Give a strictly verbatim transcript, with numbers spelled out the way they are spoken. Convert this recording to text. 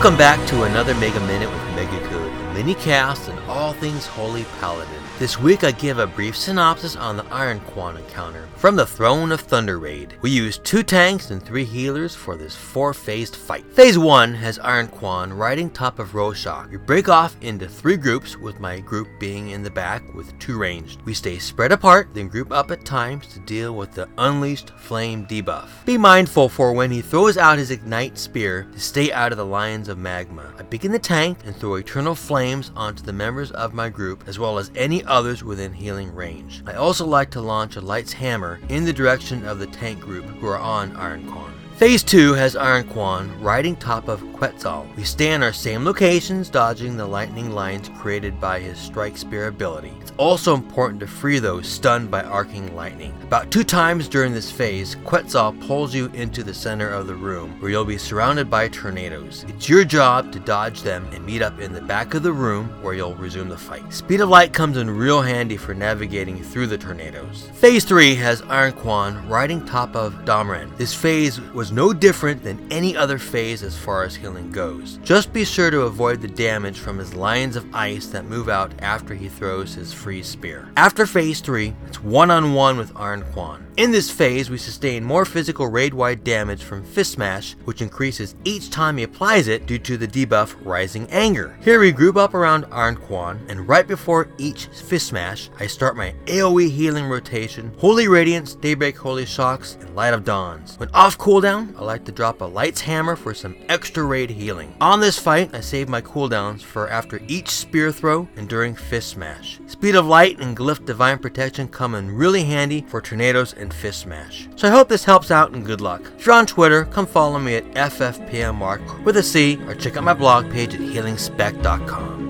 Welcome back to another Mega Minute with Megacode, a mini cast and all things Holy Paladin. This week I give a brief synopsis on the Ironquan encounter from the Throne of Thunder raid. We used two tanks and three healers for this four-phased fight. Phase one has Ironquan riding top of Rorschach. We break off into three groups, with my group being in the back with two ranged. We stay spread apart, then group up at times to deal with the Unleashed Flame debuff. Be mindful for when he throws out his Ignite Spear to stay out of the lines of magma. I begin the tank and throw Eternal Flames onto the members of my group as well as any others within healing range. I also like to launch a Light's Hammer in the direction of the tank group who are on Ironquan. Phase two has Ironquan riding top of Quetzal. We stay in our same locations, dodging the lightning lines created by his Strike Spear ability. It's also important to free those stunned by arcing lightning. About two times during this phase, Quetzal pulls you into the center of the room, where you'll be surrounded by tornadoes. It's your job to dodge them and meet up in the back of the room, where you'll resume the fight. Speed of Light comes in real handy for navigating through the tornadoes. Phase three has Ironquan riding top of Domran. This phase was no different than any other phase as far as healing goes. Just be sure to avoid the damage from his lines of ice that move out after he throws his freeze spear. After phase three, it's one-on-one with Ironquan. In this phase, we sustain more physical raid-wide damage from Fist Smash, which increases each time he applies it due to the debuff Rising Anger. Here we group up around Ironquan, and right before each Fist Smash, I start my AoE healing rotation, Holy Radiance, Daybreak Holy Shocks, and Light of Dawns. When off cooldown, I like to drop a Light's Hammer for some extra raid healing. On this fight, I save my cooldowns for after each spear throw and during Fist Smash. Speed of Light and Glyph Divine Protection come in really handy for tornadoes and Fist Smash. So I hope this helps out and good luck. If you're on Twitter, come follow me at F F P M Mark with a C, or check out my blog page at healing spec dot com.